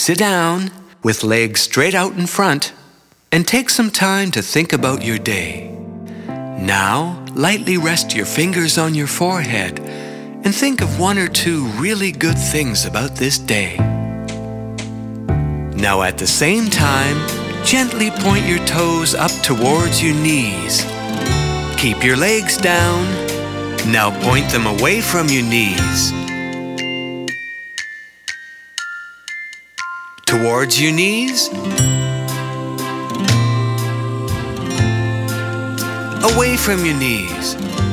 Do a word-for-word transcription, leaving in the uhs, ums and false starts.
sit down with legs straight out in front and take some time to think about your day. Now, lightly rest your fingers on your forehead and think of one or two really good things about this day. Now at the same time, gently point your toes up towards your knees. Keep your legs down. Now point them away from your knees. Towards your knees. Away from your knees.